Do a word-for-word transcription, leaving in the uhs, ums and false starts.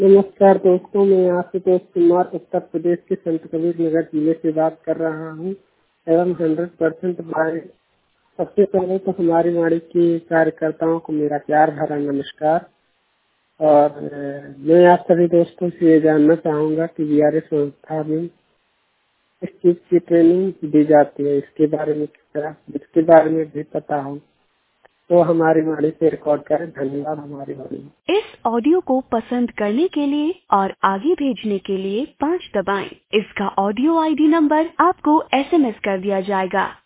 नमस्कार दोस्तों, मैं आशुतोष कुमार उत्तर प्रदेश के संत कबीर नगर जिले से बात कर रहा हूँ एवं हंड्रेड परसेंट बाय। सबसे पहले तो हमारी वाणी के कार्यकर्ताओं को मेरा प्यार भरा नमस्कार। और अ, मैं आप सभी दोस्तों से ये जानना चाहूँगा कि बी आर एस संस्था में किस चीज़ की ट्रेनिंग दी जाती है, इसके बारे में क्या इसके बारे में भी पता हो तो हमारी वाणी से रिकॉर्ड करें। धन्यवाद। हमारी वाणी इस ऑडियो को पसंद करने के लिए और आगे भेजने के लिए पाँच दबाएं। इसका ऑडियो आईडी नंबर आपको एसएमएस कर दिया जाएगा।